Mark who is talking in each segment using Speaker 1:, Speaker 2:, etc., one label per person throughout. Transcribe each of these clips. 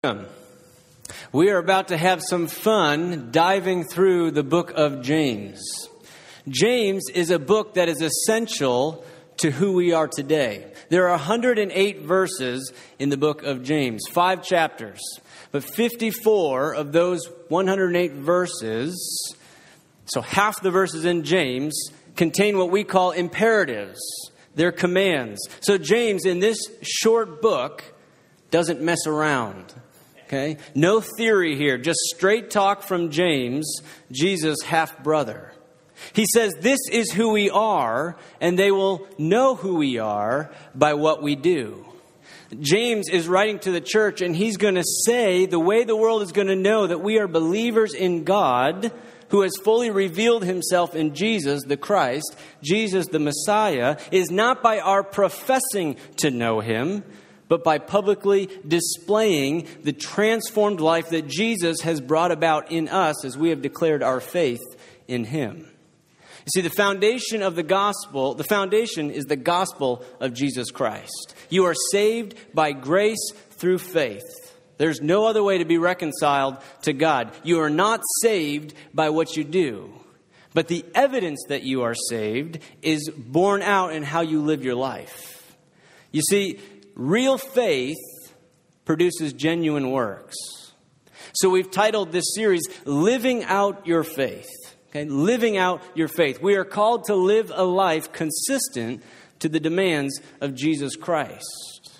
Speaker 1: We are about to have some fun diving through the book of James. James is a book that is essential to who we are today. There are 108 verses in the book of James, 5 chapters. But 54 of those 108 verses, so half the verses in James, contain what we call imperatives. They're commands. So James, in this short book, doesn't mess around. Okay? No theory here, just straight talk from James, Jesus' half-brother. He says, this is who we are, and they will know who we are by what we do. James is writing to the church, and he's going to say the way the world is going to know that we are believers in God, who has fully revealed himself in Jesus, the Christ, Jesus, the Messiah, is not by our professing to know him, but by publicly displaying the transformed life that Jesus has brought about in us as we have declared our faith in him. You see, the foundation of the gospel, the foundation is the gospel of Jesus Christ. You are saved by grace through faith. There's no other way to be reconciled to God. You are not saved by what you do. But the evidence that you are saved is borne out in how you live your life. You see, real faith produces genuine works. So we've titled this series, Living Out Your Faith. Okay, living out your faith. We are called to live a life consistent to the demands of Jesus Christ.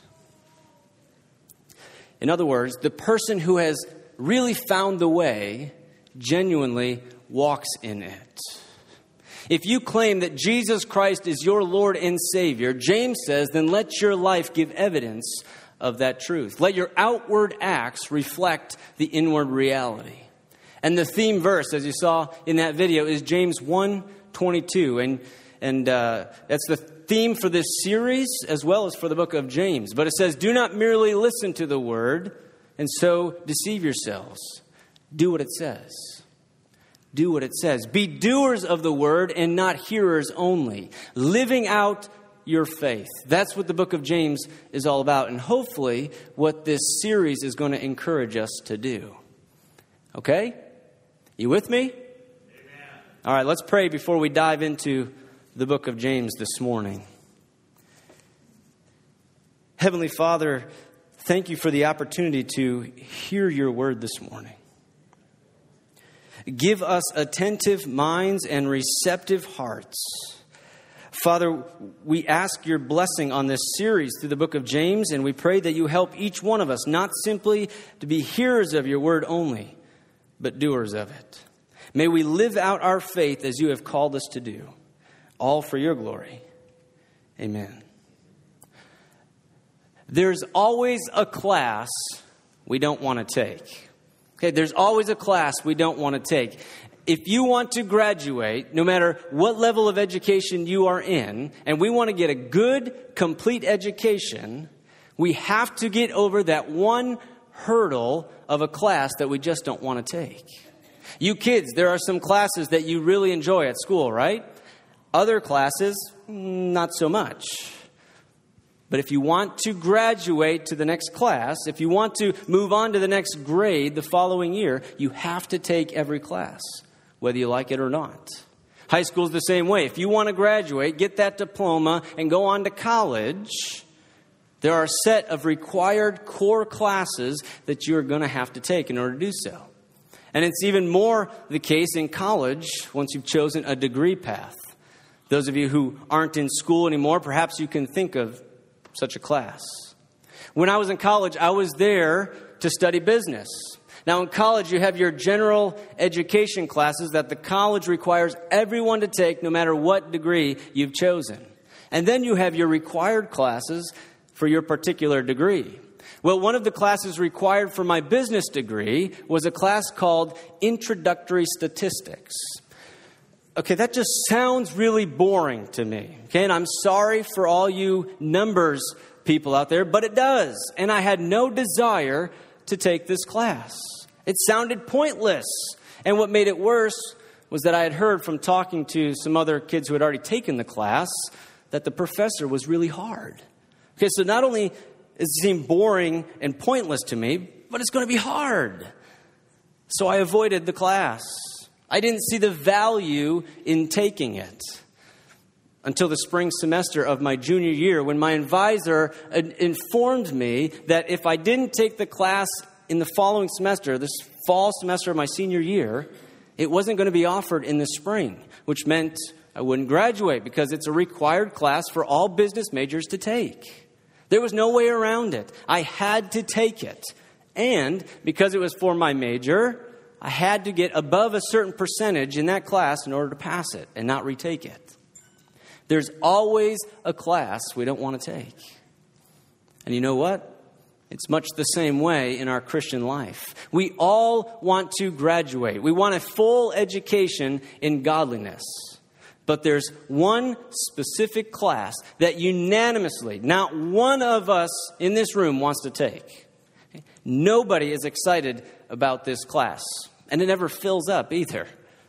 Speaker 1: In other words, the person who has really found the way genuinely walks in it. If you claim that Jesus Christ is your Lord and Savior, James says, then let your life give evidence of that truth. Let your outward acts reflect the inward reality. And the theme verse, as you saw in that video, is James 1:22. And that's the theme for this series as well as for the book of James. But it says, do not merely listen to the word and so deceive yourselves. Do what it says. Do what it says. Be doers of the word and not hearers only. Living out your faith. That's what the book of James is all about. And hopefully what this series is going to encourage us to do. Okay? You with me? Amen. All right, let's pray before we dive into the book of James this morning. Heavenly Father, thank you for the opportunity to hear your word this morning. Give us attentive minds and receptive hearts. Father, we ask your blessing on this series through the book of James, and we pray that you help each one of us not simply to be hearers of your word only, but doers of it. May we live out our faith as you have called us to do, all for your glory. Amen. There's always a class we don't want to take. Okay, there's always a class we don't want to take. If you want to graduate, no matter what level of education you are in, and we want to get a good, complete education, we have to get over that one hurdle of a class that we just don't want to take. You kids, there are some classes that you really enjoy at school, right? Other classes, not so much. But if you want to graduate to the next class, if you want to move on to the next grade the following year, you have to take every class, whether you like it or not. High school is the same way. If you want to graduate, get that diploma, and go on to college, there are a set of required core classes that you're going to have to take in order to do so. And it's even more the case in college once you've chosen a degree path. Those of you who aren't in school anymore, perhaps you can think of such a class. When I was in college, I was there to study business. Now in college, you have your general education classes that the college requires everyone to take no matter what degree you've chosen. And then you have your required classes for your particular degree. Well, one of the classes required for my business degree was a class called Introductory Statistics. Okay, that just sounds really boring to me. Okay, and I'm sorry for all you numbers people out there, but it does. And I had no desire to take this class. It sounded pointless. And what made it worse was that I had heard from talking to some other kids who had already taken the class that the professor was really hard. Okay, so not only does it seem boring and pointless to me, but it's going to be hard. So I avoided the class. I didn't see the value in taking it until the spring semester of my junior year, when my advisor informed me that if I didn't take the class in the following semester, this fall semester of my senior year, it wasn't going to be offered in the spring, which meant I wouldn't graduate because it's a required class for all business majors to take. There was no way around it. I had to take it. And because it was for my major, I had to get above a certain percentage in that class in order to pass it and not retake it. There's always a class we don't want to take. And you know what? It's much the same way in our Christian life. We all want to graduate. We want a full education in godliness. But there's one specific class that unanimously, not one of us in this room wants to take. Nobody is excited about this class. And it never fills up either.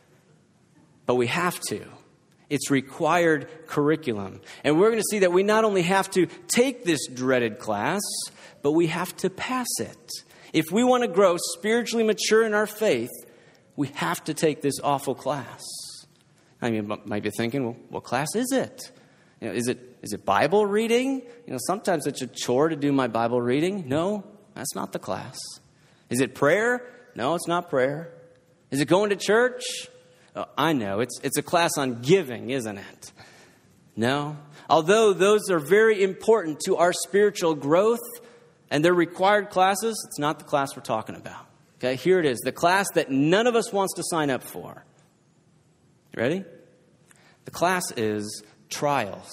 Speaker 1: But we have to. It's required curriculum. And we're going to see that we not only have to take this dreaded class, but we have to pass it. If we want to grow spiritually mature in our faith, we have to take this awful class. I mean, you might be thinking, well, what class is it? Is it Bible reading? Sometimes it's a chore to do my Bible reading. No, that's not the class. Is it prayer? No, it's not prayer. Is it going to church? Oh, I know. It's a class on giving, isn't it? No. Although those are very important to our spiritual growth and they're required classes, it's not the class we're talking about. Okay, here it is. The class that none of us wants to sign up for. You ready? The class is trials.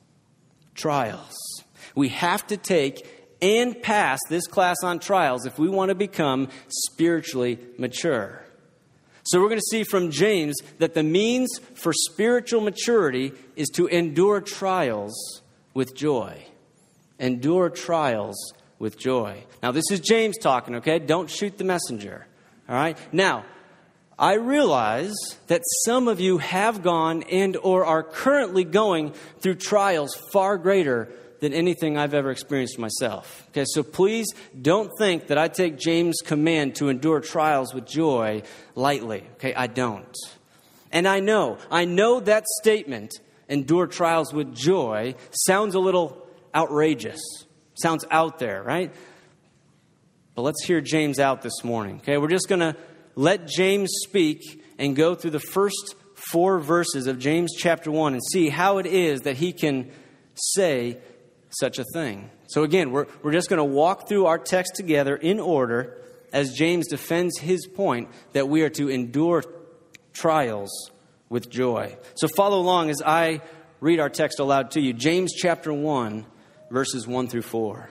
Speaker 1: Trials. We have to take and pass this class on trials if we want to become spiritually mature. So we're going to see from James that the means for spiritual maturity is to endure trials with joy. Endure trials with joy. Now, this is James talking, okay? Don't shoot the messenger, all right? Now, I realize that some of you have gone and or are currently going through trials far greater than anything I've ever experienced myself. Okay, so please don't think that I take James' command to endure trials with joy lightly. Okay, I don't. And I know that statement, endure trials with joy, sounds a little outrageous. Sounds out there, right? But let's hear James out this morning. Okay, we're just going to let James speak and go through the first 4 verses of James chapter 1 and see how it is that he can say such a thing. So again, we're just going to walk through our text together in order as James defends his point that we are to endure trials with joy. So follow along as I read our text aloud to you. James chapter 1, verses 1 through 4.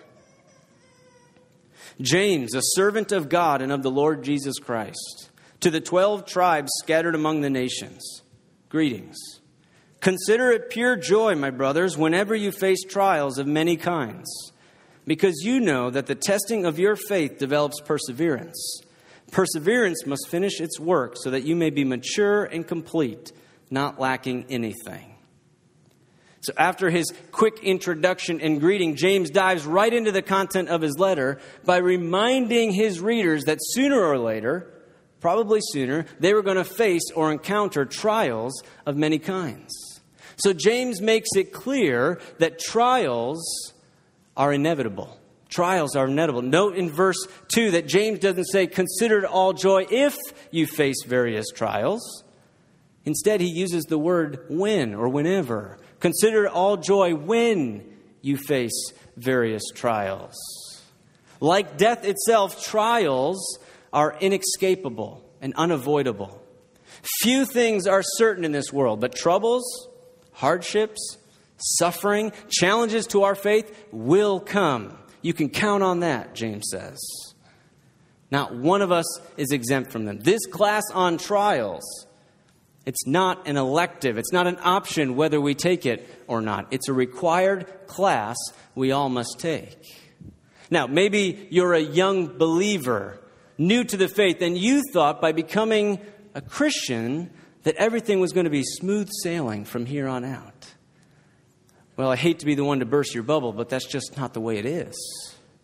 Speaker 1: James, a servant of God and of the Lord Jesus Christ, to the 12 tribes scattered among the nations, greetings. Consider it pure joy, my brothers, whenever you face trials of many kinds, because you know that the testing of your faith develops perseverance. Perseverance must finish its work so that you may be mature and complete, not lacking anything. So after his quick introduction and greeting, James dives right into the content of his letter by reminding his readers that sooner or later, probably sooner, they were going to face or encounter trials of many kinds. So James makes it clear that trials are inevitable. Trials are inevitable. Note in verse 2 that James doesn't say, consider it all joy if you face various trials. Instead, he uses the word when or whenever. Consider it all joy when you face various trials. Like death itself, trials are inescapable and unavoidable. Few things are certain in this world, but troubles, hardships, suffering, challenges to our faith will come. You can count on that, James says. Not one of us is exempt from them. This class on trials, it's not an elective. It's not an option whether we take it or not. It's a required class we all must take. Now, maybe you're a young believer, new to the faith, and you thought by becoming a Christian that everything was going to be smooth sailing from here on out. Well, I hate to be the one to burst your bubble, but that's just not the way it is.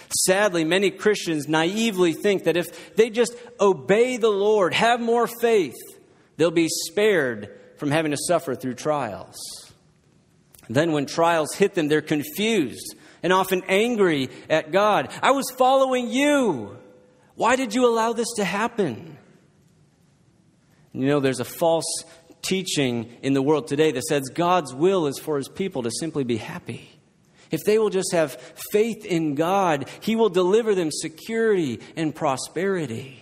Speaker 1: Sadly, many Christians naively think that if they just obey the Lord, have more faith, they'll be spared from having to suffer through trials. Then when trials hit them, they're confused and often angry at God. I was following you. Why did you allow this to happen? You know, there's a false teaching in the world today that says God's will is for his people to simply be happy. If they will just have faith in God, he will deliver them security and prosperity.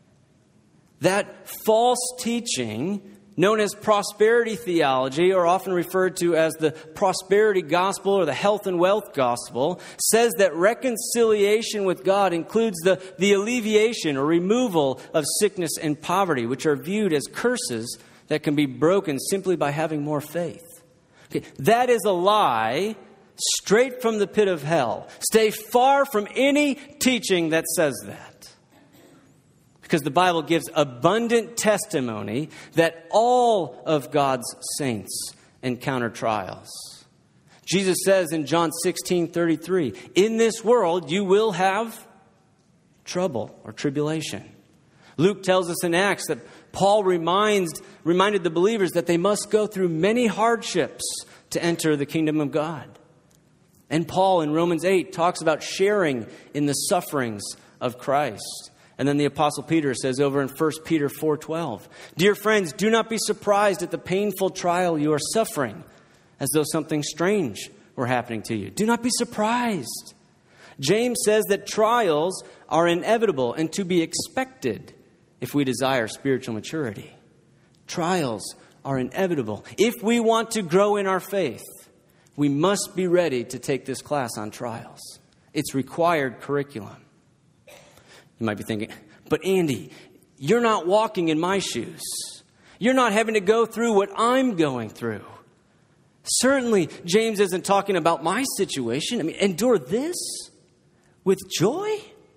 Speaker 1: That false teaching, known as prosperity theology, or often referred to as the prosperity gospel or the health and wealth gospel, says that reconciliation with God includes the alleviation or removal of sickness and poverty, which are viewed as curses that can be broken simply by having more faith. Okay, that is a lie straight from the pit of hell. Stay far from any teaching that says that. Because the Bible gives abundant testimony that all of God's saints encounter trials. Jesus says in John 16:33, in this world you will have trouble or tribulation. Luke tells us in Acts that Paul reminded the believers that they must go through many hardships to enter the kingdom of God. And Paul in Romans 8 talks about sharing in the sufferings of Christ. And then the Apostle Peter says over in 1 Peter 4:12, dear friends, do not be surprised at the painful trial you are suffering, as though something strange were happening to you. Do not be surprised. James says that trials are inevitable and to be expected if we desire spiritual maturity. Trials are inevitable. If we want to grow in our faith, we must be ready to take this class on trials. It's required curriculum. You might be thinking, but Andy, you're not walking in my shoes. You're not having to go through what I'm going through. Certainly, James isn't talking about my situation. I mean, endure this with joy?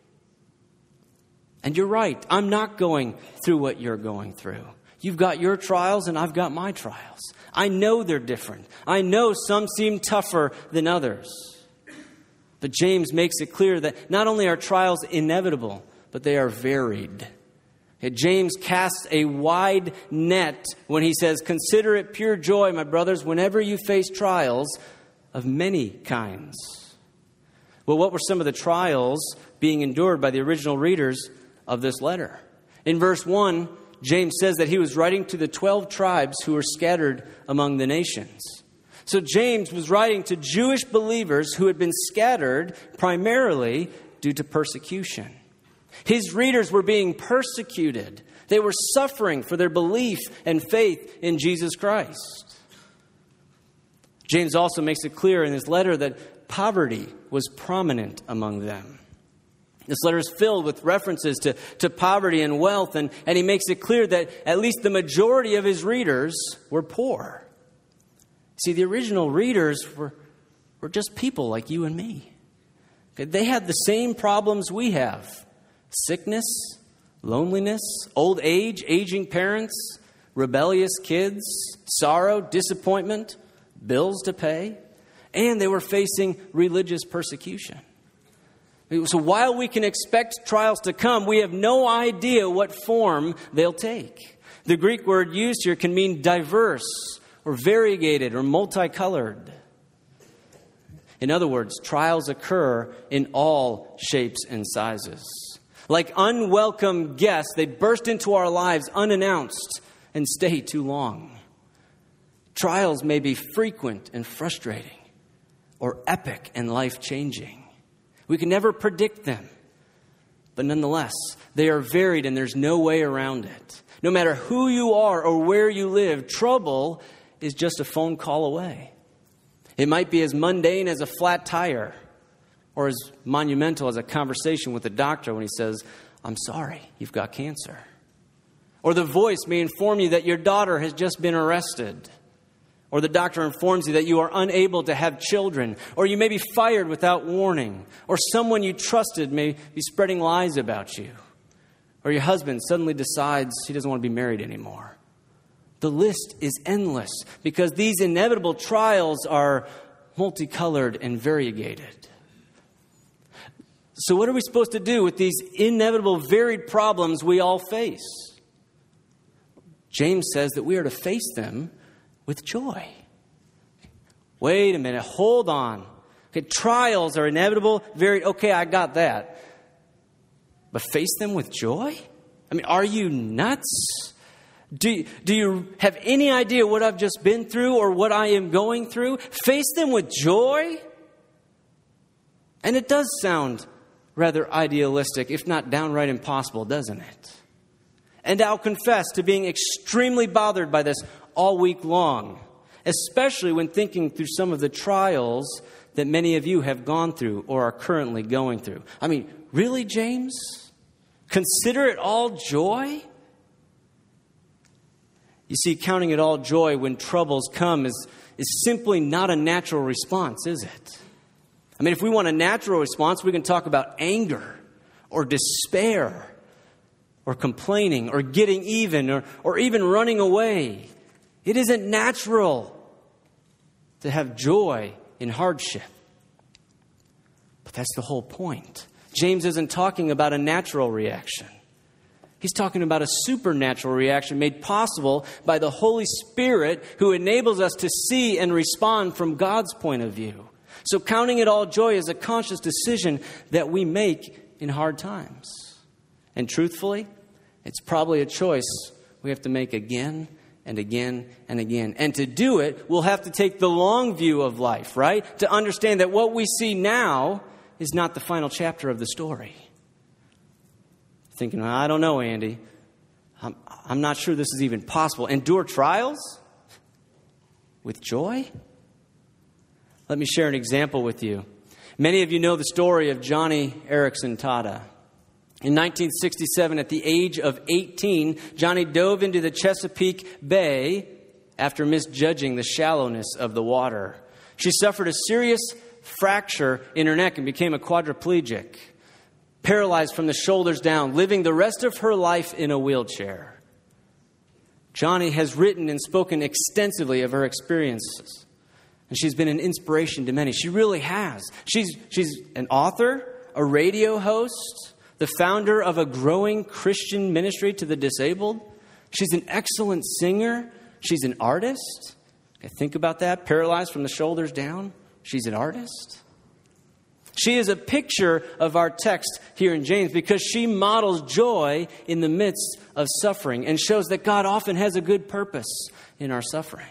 Speaker 1: And you're right. I'm not going through what you're going through. You've got your trials and I've got my trials. I know they're different. I know some seem tougher than others. But James makes it clear that not only are trials inevitable, but they are varied. James casts a wide net when he says, consider it pure joy, my brothers, whenever you face trials of many kinds. Well, what were some of the trials being endured by the original readers of this letter? In verse 1, James says that he was writing to the 12 tribes who were scattered among the nations. So James was writing to Jewish believers who had been scattered primarily due to persecution. His readers were being persecuted. They were suffering for their belief and faith in Jesus Christ. James also makes it clear in his letter that poverty was prominent among them. This letter is filled with references to poverty and wealth, and he makes it clear that at least the majority of his readers were poor. See, the original readers were just people like you and me. They had the same problems we have. Sickness, loneliness, old age, aging parents, rebellious kids, sorrow, disappointment, bills to pay, and they were facing religious persecution. So while we can expect trials to come, we have no idea what form they'll take. The Greek word used here can mean diverse or variegated or multicolored. In other words, trials occur in all shapes and sizes. Like unwelcome guests, they burst into our lives unannounced and stay too long. Trials may be frequent and frustrating, or epic and life-changing. We can never predict them, but nonetheless, they are varied and there's no way around it. No matter who you are or where you live, trouble is just a phone call away. It might be as mundane as a flat tire, or as monumental as a conversation with the doctor when he says, I'm sorry, you've got cancer. Or the voice may inform you that your daughter has just been arrested. Or the doctor informs you that you are unable to have children. Or you may be fired without warning. Or someone you trusted may be spreading lies about you. Or your husband suddenly decides he doesn't want to be married anymore. The list is endless because these inevitable trials are multicolored and variegated. So what are we supposed to do with these inevitable, varied problems we all face? James says that we are to face them with joy. Wait a minute, hold on. Okay, trials are inevitable, varied. Okay, I got that. But face them with joy? I mean, are you nuts? Do you have any idea what I've just been through or what I am going through? Face them with joy? And it does sound rather idealistic, if not downright impossible, doesn't it? And I'll confess to being extremely bothered by this all week long, especially when thinking through some of the trials that many of you have gone through or are currently going through. I mean, really, James? Consider it all joy? You see, counting it all joy when troubles come is simply not a natural response, is it? I mean, if we want a natural response, we can talk about anger or despair or complaining or getting even or even running away. It isn't natural to have joy in hardship. But that's the whole point. James isn't talking about a natural reaction. He's talking about a supernatural reaction made possible by the Holy Spirit who enables us to see and respond from God's point of view. So counting it all joy is a conscious decision that we make in hard times. And truthfully, it's probably a choice we have to make again and again and again. And to do it, we'll have to take the long view of life, right? To understand that what we see now is not the final chapter of the story. Thinking, I don't know, Andy. I'm not sure this is even possible. Endure trials with joy? Let me share an example with you. Many of you know the story of Johnny Erickson Tada. In 1967, at the age of 18, Johnny dove into the Chesapeake Bay after misjudging the shallowness of the water. She suffered a serious fracture in her neck and became a quadriplegic, paralyzed from the shoulders down, living the rest of her life in a wheelchair. Johnny has written and spoken extensively of her experiences, and she's been an inspiration to many. She really has. She's an author, a radio host, the founder of a growing Christian ministry to the disabled. She's an excellent singer. She's an artist. Okay, think about that. Paralyzed from the shoulders down. She's an artist. She is a picture of our text here in James because she models joy in the midst of suffering and shows that God often has a good purpose in our suffering.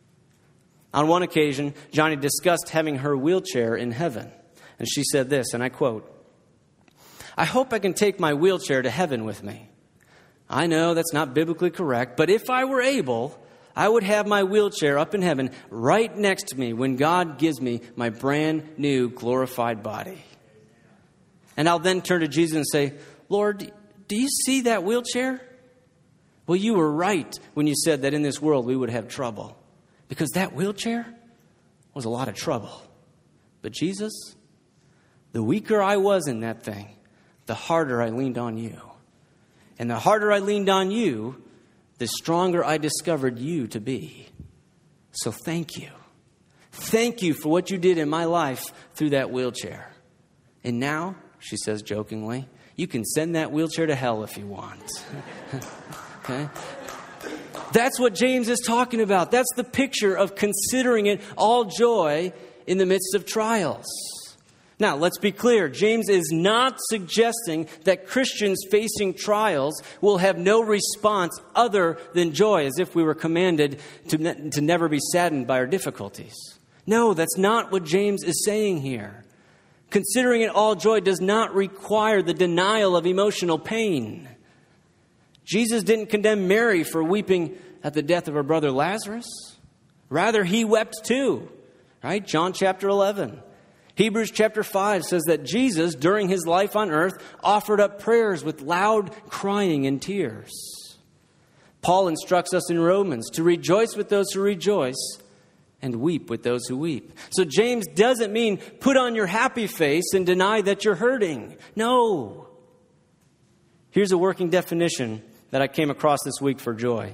Speaker 1: On one occasion, Johnny discussed having her wheelchair in heaven. And she said this, and I quote, "I hope I can take my wheelchair to heaven with me. I know that's not biblically correct, but if I were able, I would have my wheelchair up in heaven right next to me when God gives me my brand new glorified body. And I'll then turn to Jesus and say, Lord, do you see that wheelchair? Well, you were right when you said that in this world we would have trouble. Because that wheelchair was a lot of trouble. But Jesus, the weaker I was in that thing, the harder I leaned on you. And the harder I leaned on you, the stronger I discovered you to be. So thank you. Thank you for what you did in my life through that wheelchair. And now, she says jokingly, you can send that wheelchair to hell if you want." Okay? That's what James is talking about. That's the picture of considering it all joy in the midst of trials. Now, let's be clear. James is not suggesting that Christians facing trials will have no response other than joy, as if we were commanded to never be saddened by our difficulties. No, that's not what James is saying here. Considering it all joy does not require the denial of emotional pain. Jesus didn't condemn Mary for weeping at the death of her brother Lazarus. Rather, he wept too. Right? John chapter 11. Hebrews chapter 5 says that Jesus, during his life on earth, offered up prayers with loud crying and tears. Paul instructs us in Romans to rejoice with those who rejoice and weep with those who weep. So James doesn't mean put on your happy face and deny that you're hurting. No. Here's a working definition that I came across this week for joy.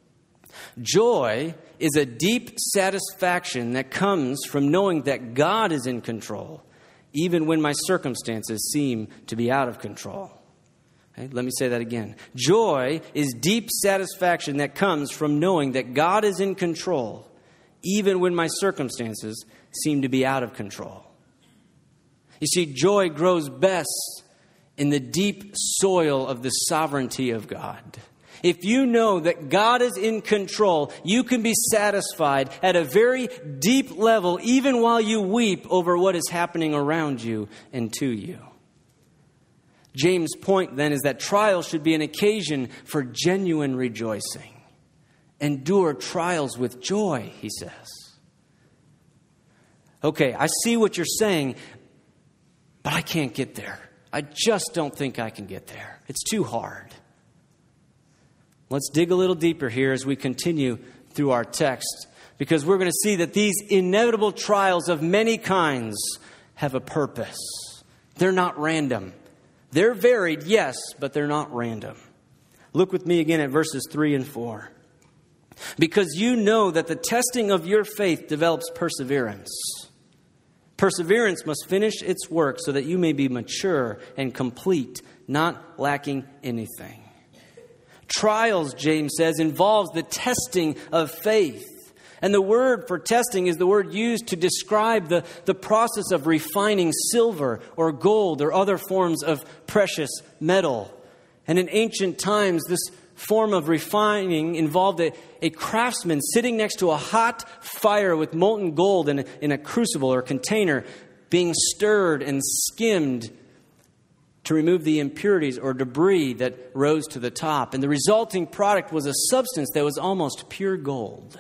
Speaker 1: Joy is a deep satisfaction that comes from knowing that God is in control even when my circumstances seem to be out of control. Okay, let me say that again. Joy is deep satisfaction that comes from knowing that God is in control, even when my circumstances seem to be out of control. You see, joy grows best in the deep soil of the sovereignty of God. If you know that God is in control, you can be satisfied at a very deep level, even while you weep over what is happening around you and to you. James' point then is that trials should be an occasion for genuine rejoicing. Endure trials with joy, he says. Okay, I see what you're saying, but I can't get there. I just don't think I can get there. It's too hard. Let's dig a little deeper here as we continue through our text, because we're going to see that these inevitable trials of many kinds have a purpose. They're not random. They're varied, yes, but they're not random. Look with me again at verses 3 and 4. Because you know that the testing of your faith develops perseverance. Perseverance must finish its work so that you may be mature and complete, not lacking anything. Trials, James says, involves the testing of faith. And the word for testing is the word used to describe the process of refining silver or gold or other forms of precious metal. And in ancient times, this form of refining involved a craftsman sitting next to a hot fire with molten gold in a crucible or container, being stirred and skimmed to remove the impurities or debris that rose to the top. And the resulting product was a substance that was almost pure gold.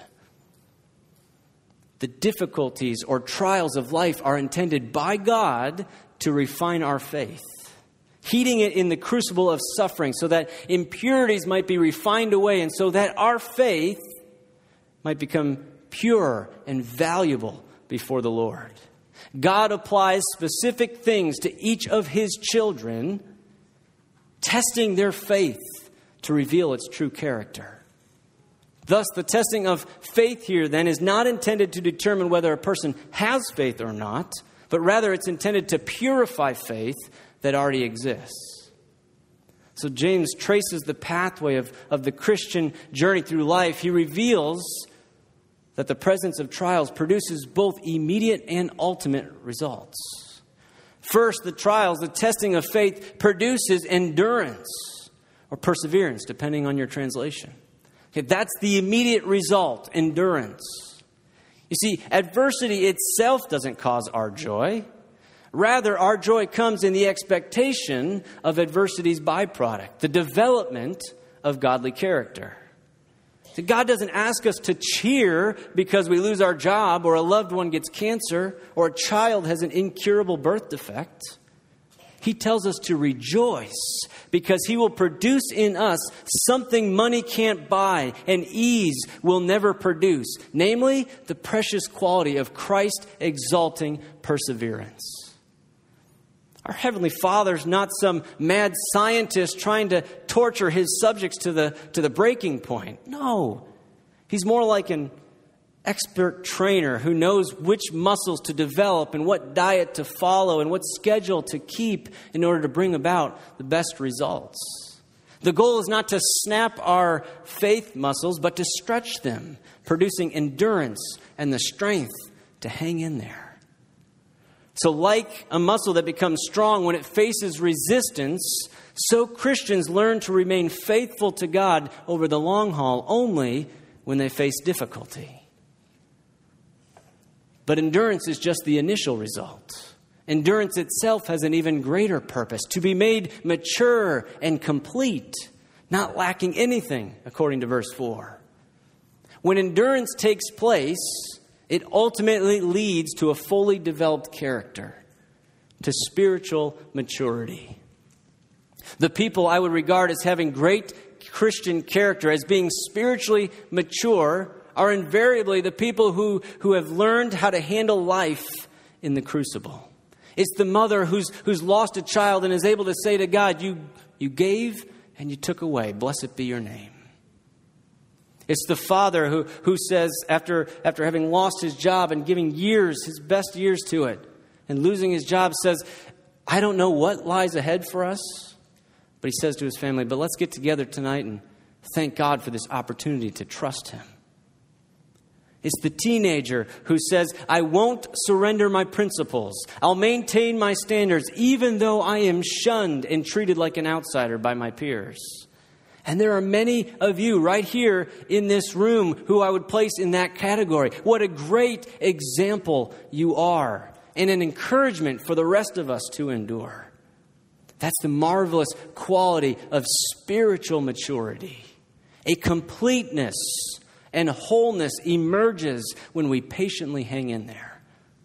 Speaker 1: The difficulties or trials of life are intended by God to refine our faith, heating it in the crucible of suffering so that impurities might be refined away and so that our faith might become pure and valuable before the Lord. God applies specific things to each of His children, testing their faith to reveal its true character. Thus, the testing of faith here then is not intended to determine whether a person has faith or not, but rather it's intended to purify faith that already exists. So James traces the pathway of the Christian journey through life. He reveals that the presence of trials produces both immediate and ultimate results. First, the trials, the testing of faith, produces endurance or perseverance, depending on your translation. Okay, that's the immediate result, endurance. You see, adversity itself doesn't cause our joy. Rather, our joy comes in the expectation of adversity's byproduct, the development of godly character. So God doesn't ask us to cheer because we lose our job or a loved one gets cancer or a child has an incurable birth defect. He tells us to rejoice because He will produce in us something money can't buy and ease will never produce, namely the precious quality of Christ-exalting perseverance. Our Heavenly Father's not some mad scientist trying to torture His subjects to the breaking point. No, He's more like an expert trainer who knows which muscles to develop and what diet to follow and what schedule to keep in order to bring about the best results. The goal is not to snap our faith muscles, but to stretch them, producing endurance and the strength to hang in there. So like a muscle that becomes strong when it faces resistance, so Christians learn to remain faithful to God over the long haul only when they face difficulty. But endurance is just the initial result. Endurance itself has an even greater purpose, to be made mature and complete, not lacking anything, according to verse 4. When endurance takes place, it ultimately leads to a fully developed character, to spiritual maturity. The people I would regard as having great Christian character, as being spiritually mature, are invariably the people who have learned how to handle life in the crucible. It's the mother who's lost a child and is able to say to God, you gave and you took away. Blessed be your name. It's the father who says, after having lost his job and giving years, his best years to it, and losing his job says, I don't know what lies ahead for us. But he says to his family, but let's get together tonight and thank God for this opportunity to trust him. It's the teenager who says, I won't surrender my principles. I'll maintain my standards, even though I am shunned and treated like an outsider by my peers. And there are many of you right here in this room who I would place in that category. What a great example you are, and an encouragement for the rest of us to endure. That's the marvelous quality of spiritual maturity. A completeness and wholeness emerges when we patiently hang in there.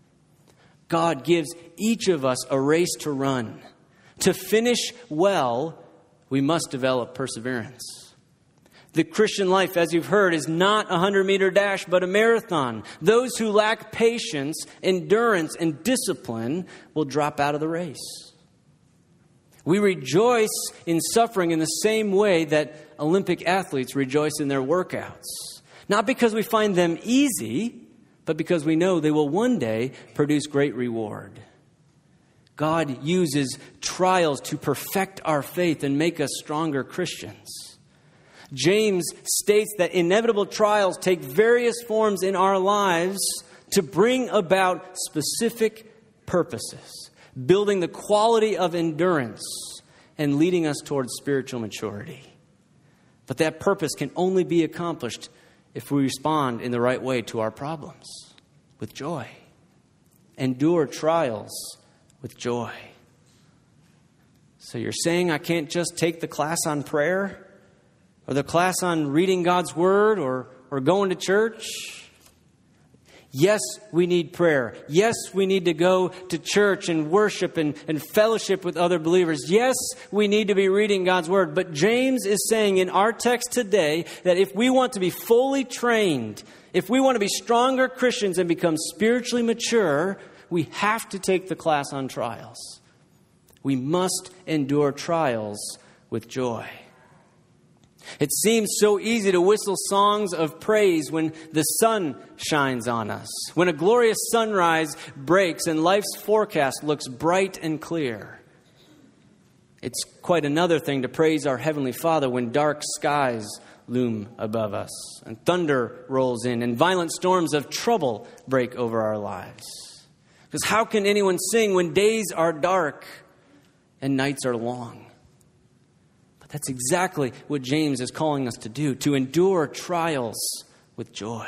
Speaker 1: God gives each of us a race to run. To finish well, we must develop perseverance. The Christian life, as you've heard, is not a 100-meter dash, but a marathon. Those who lack patience, endurance, and discipline will drop out of the race. We rejoice in suffering in the same way that Olympic athletes rejoice in their workouts. Not because we find them easy, but because we know they will one day produce great reward. God uses trials to perfect our faith and make us stronger Christians. James states that inevitable trials take various forms in our lives to bring about specific purposes, building the quality of endurance and leading us towards spiritual maturity. But that purpose can only be accomplished if we respond in the right way to our problems, with joy. Endure trials with joy. So you're saying I can't just take the class on prayer, or the class on reading God's Word, or going to church? Yes, we need prayer. Yes, we need to go to church and worship and fellowship with other believers. Yes, we need to be reading God's Word. But James is saying in our text today that if we want to be fully trained, if we want to be stronger Christians and become spiritually mature, we have to take the class on trials. We must endure trials with joy. It seems so easy to whistle songs of praise when the sun shines on us, when a glorious sunrise breaks and life's forecast looks bright and clear. It's quite another thing to praise our Heavenly Father when dark skies loom above us and thunder rolls in and violent storms of trouble break over our lives. Because how can anyone sing when days are dark and nights are long? That's exactly what James is calling us to do, to endure trials with joy.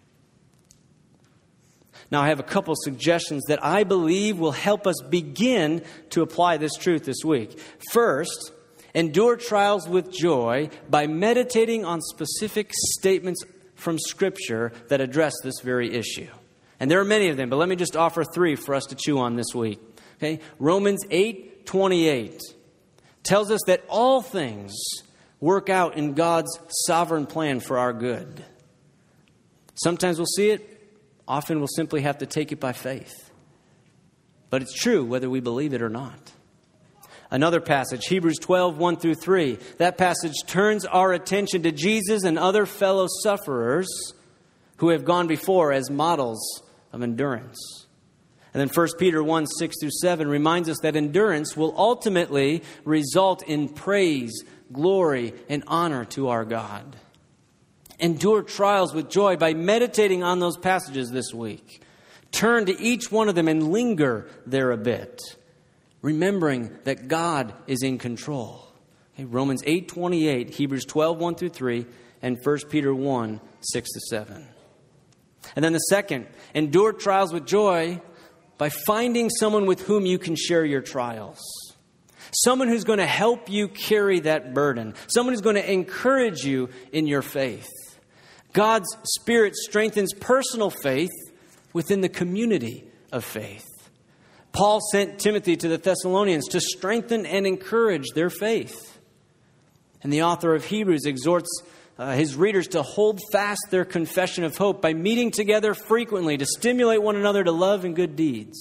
Speaker 1: Now, I have a couple suggestions that I believe will help us begin to apply this truth this week. First, endure trials with joy by meditating on specific statements from Scripture that address this very issue. And there are many of them, but let me just offer 3 for us to chew on this week. Okay? Romans 8:28. tells us that all things work out in God's sovereign plan for our good. Sometimes we'll see it. Often we'll simply have to take it by faith. But it's true whether we believe it or not. Another passage, Hebrews 12:1-3. That passage turns our attention to Jesus and other fellow sufferers who have gone before as models of endurance. And then 1 Peter 1:6-7 reminds us that endurance will ultimately result in praise, glory, and honor to our God. Endure trials with joy by meditating on those passages this week. Turn to each one of them and linger there a bit, remembering that God is in control. Okay, Romans 8:28, Hebrews 12:1-3, and 1 Peter 1:6-7. And then the second, endure trials with joy by finding someone with whom you can share your trials. Someone who's going to help you carry that burden. Someone who's going to encourage you in your faith. God's Spirit strengthens personal faith within the community of faith. Paul sent Timothy to the Thessalonians to strengthen and encourage their faith. And the author of Hebrews exhorts his readers to hold fast their confession of hope by meeting together frequently to stimulate one another to love and good deeds.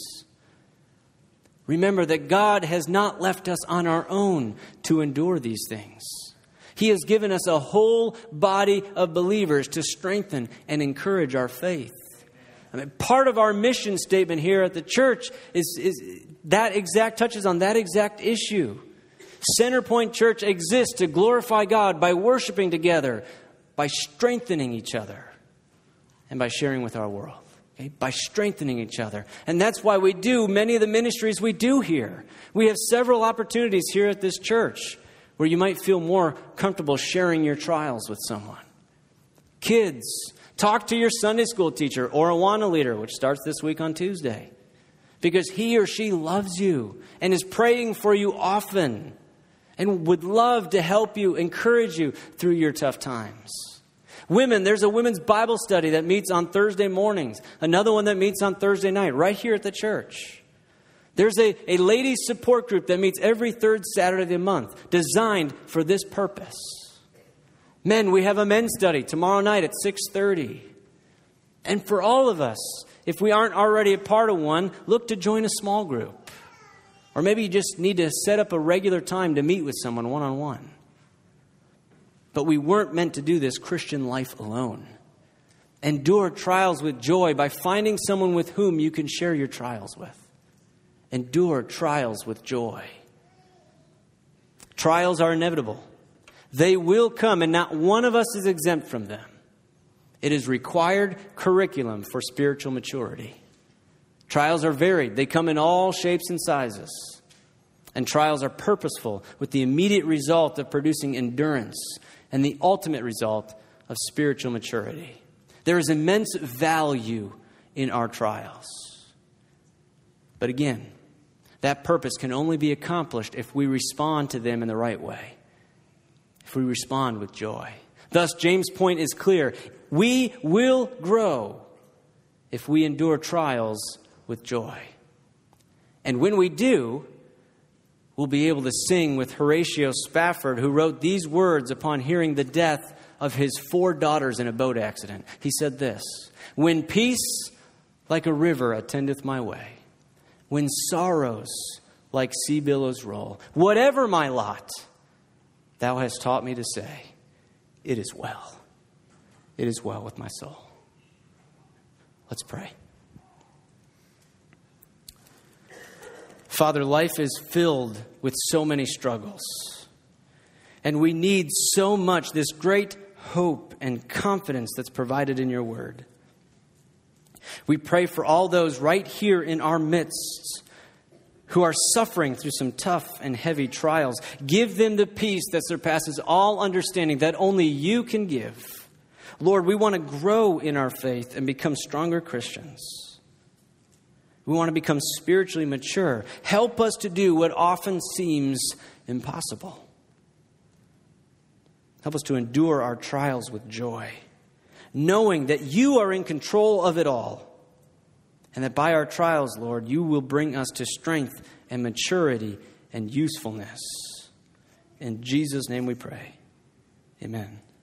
Speaker 1: Remember that God has not left us on our own to endure these things. He has given us a whole body of believers to strengthen and encourage our faith. I mean, part of our mission statement here at the church touches on that exact issue. Centerpoint Church exists to glorify God by worshiping together, by strengthening each other, and by sharing with our world. Okay? By strengthening each other. And that's why we do many of the ministries we do here. We have several opportunities here at this church where you might feel more comfortable sharing your trials with someone. Kids, talk to your Sunday school teacher or Awana leader, which starts this week on Tuesday, because he or she loves you and is praying for you often and would love to help you, encourage you through your tough times. Women, there's a women's Bible study that meets on Thursday mornings. Another one that meets on Thursday night, right here at the church. There's a ladies' support group that meets every third Saturday of the month, designed for this purpose. Men, we have a men's study tomorrow night at 6:30. And for all of us, if we aren't already a part of one, look to join a small group. Or maybe you just need to set up a regular time to meet with someone one-on-one. But we weren't meant to do this Christian life alone. Endure trials with joy by finding someone with whom you can share your trials with. Endure trials with joy. Trials are inevitable. They will come, and not one of us is exempt from them. It is required curriculum for spiritual maturity. Trials are varied. They come in all shapes and sizes. And trials are purposeful, with the immediate result of producing endurance and the ultimate result of spiritual maturity. There is immense value in our trials. But again, that purpose can only be accomplished if we respond to them in the right way. If we respond with joy. Thus, James' point is clear. We will grow if we endure trials with joy. And when we do, we'll be able to sing with Horatio Spafford, who wrote these words upon hearing the death of his 4 daughters in a boat accident. He said this: "When peace like a river attendeth my way, when sorrows like sea billows roll, whatever my lot, thou hast taught me to say, it is well. It is well with my soul." Let's pray. Father, life is filled with so many struggles. And we need so much this great hope and confidence that's provided in your word. We pray for all those right here in our midst who are suffering through some tough and heavy trials. Give them the peace that surpasses all understanding that only you can give. Lord, we want to grow in our faith and become stronger Christians. We want to become spiritually mature. Help us to do what often seems impossible. Help us to endure our trials with joy, knowing that you are in control of it all, and that by our trials, Lord, you will bring us to strength and maturity and usefulness. In Jesus' name we pray. Amen.